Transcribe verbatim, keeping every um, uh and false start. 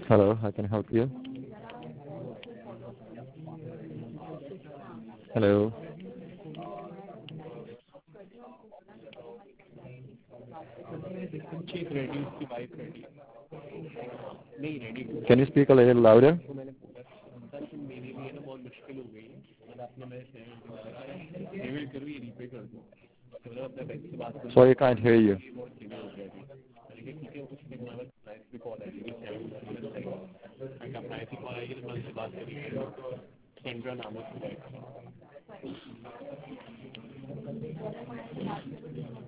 Hello, how can I help you? Hello. चीज ready उसकी wife ready नहीं ready to Can you speak a little louder? तो मैंने बोला था कि मेरे लिए ना बहुत मुश्किल हो गई है और आपने मेरे पेमेंट करो ये रीपे कर दो तो मैंने अपने बैंक से बात Sorry, I can't hear you. की बहुत सीनियर हो गया अभी मैंने कहा ठीक है उसने हमारा प्राइस भी कॉल आएगी सेवन का प्राइस भी कॉल आएगी तो मैं उससे बात करेंगे सेंड्रा नाम है उसका